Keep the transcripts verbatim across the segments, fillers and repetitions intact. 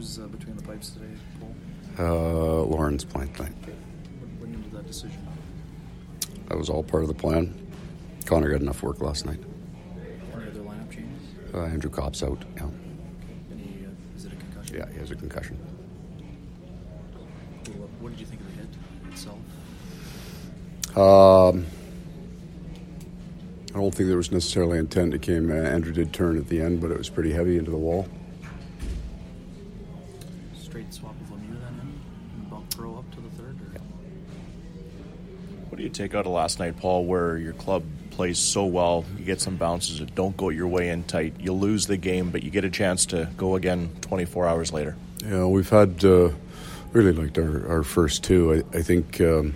Who's uh, between the pipes today, Paul? Uh, Lauren's playing tonight. Okay. What went into that decision? That was all part of the plan. Connor got enough work last night. Any other lineup changes? Uh, Andrew Kopp's out. Yeah. Any, uh, is it a concussion? Yeah, he has a concussion. What, what did you think of the hit itself? Um, I don't think there was necessarily intent. It came. Uh, Andrew did turn at the end, but it was pretty heavy into the wall. Straight swap of Lemieux then in, and bump Burrow up to the third? Or? Yeah. What do you take out of last night, Paul, where your club plays so well, you get some bounces that don't go your way in tight, you lose the game, but you get a chance to go again twenty-four hours later? Yeah, we've had uh, really liked our, our first two. I, I think um,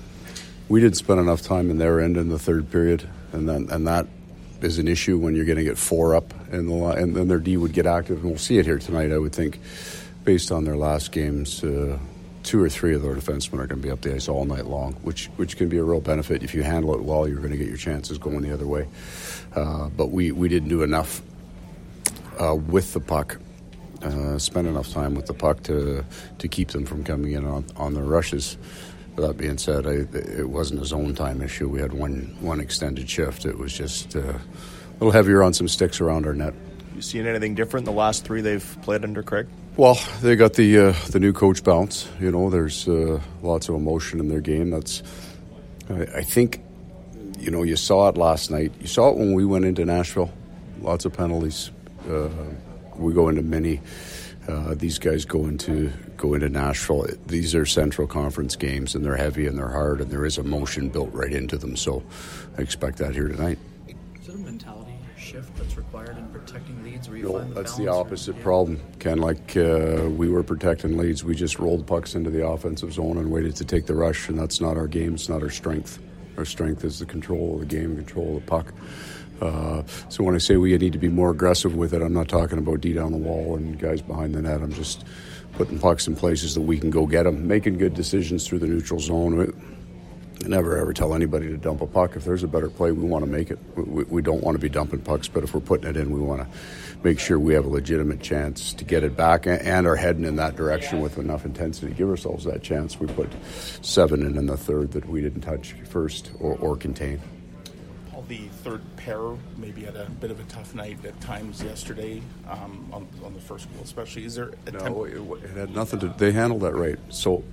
we didn't spend enough time in their end in the third period, and then and that is an issue when you're going to get four up, in the line, and then their D would get active, and we'll see it here tonight. I would think, based on their last games, uh, two or three of their defensemen are going to be up the ice all night long, which which can be a real benefit. If you handle it well, you're going to get your chances going the other way. Uh, but we, we didn't do enough uh, with the puck, uh, spend enough time with the puck to to keep them from coming in on, on their rushes. With that being said, I, it wasn't a zone time issue. We had one one extended shift. It was just uh, a little heavier on some sticks around our net. You seen anything different the last three they've played under Craig? Well, they got the uh, the new coach bounce. You know, there's uh, lots of emotion in their game. That's, I, I think, you know, you saw it last night. You saw it when we went into Nashville. Lots of penalties. Uh, we go into mini. Uh, these guys go into go into Nashville. These are Central Conference games, and they're heavy and they're hard, and there is emotion built right into them. So, I expect that here tonight. Is it a mentality shift that's required in protecting leads? Where you No, find the that's the balance, opposite or, yeah. problem, Ken. Like uh, we were protecting leads, we just rolled pucks into the offensive zone and waited to take the rush, and that's not our game. It's not our strength. Our strength is the control of the game, control of the puck. Uh, so when I say we need to be more aggressive with it, I'm not talking about D down the wall and guys behind the net. I'm just putting pucks in places that we can go get them, making good decisions through the neutral zone. I never ever tell anybody to dump a puck. If there's a better play, we want to make it. We, we don't want to be dumping pucks, but if we're putting it in, we want to make sure we have a legitimate chance to get it back and are heading in that direction with enough intensity to give ourselves that chance. We put seven in in the third that we didn't touch first or, or contain. Paul, the third pair maybe had a bit of a tough night at times yesterday um, on, on the first goal especially. Is there a No, temp- it, it had nothing to. They handled that right. So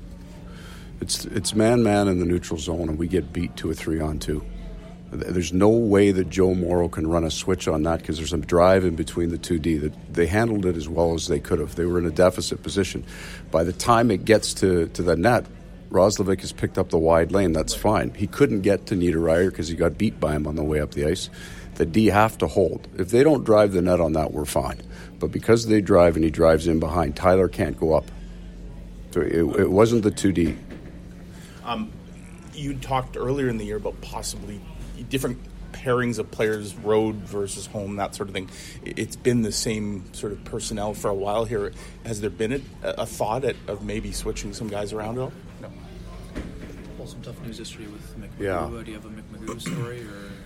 it's it's man man in the neutral zone, and we get beat to a three on two. There's no way that Joe Morrow can run a switch on that because there's a drive in between the two D. That they handled it as well as they could have. They were in a deficit position. By the time it gets to, to the net, Roslovic has picked up the wide lane. That's fine. He couldn't get to Niederreiter because he got beat by him on the way up the ice. The D have to hold. If they don't drive the net on that, we're fine. But because they drive and he drives in behind, Tyler can't go up. So it, it wasn't the two D. Um, you talked earlier in the year about possibly different pairings of players, road versus home, that sort of thing. It's been the same sort of personnel for a while here. Has there been a, a thought at, of maybe switching some guys around at all? No. Well, some tough news yesterday with McMagoo. Yeah. Uh, do you have a McMagoo story? Or,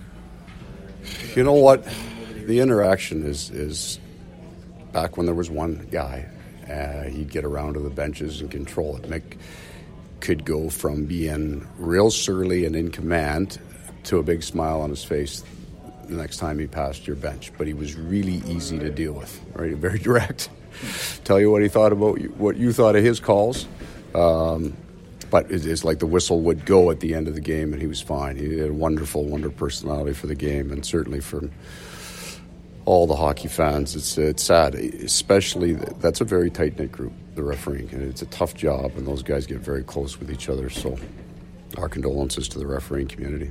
or You know what? The interaction is, is back when there was one guy, uh, he'd get around to the benches and control it. Mick could go from being real surly and in command to a big smile on his face the next time he passed your bench. But he was really easy to deal with, right? Very direct. Tell you what he thought about you, what you thought of his calls. Um, but it is like the whistle would go at the end of the game, and he was fine. He had a wonderful, wonderful personality for the game, and certainly from all the hockey fans. It's it's sad, especially that's a very tight-knit group, the refereeing, and it's a tough job, and those guys get very close with each other. So our condolences to the refereeing community.